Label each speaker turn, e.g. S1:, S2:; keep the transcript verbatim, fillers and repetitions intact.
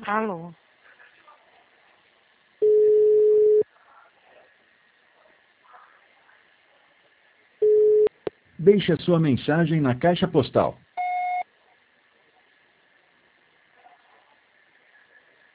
S1: Alô.
S2: Deixe a sua mensagem na caixa postal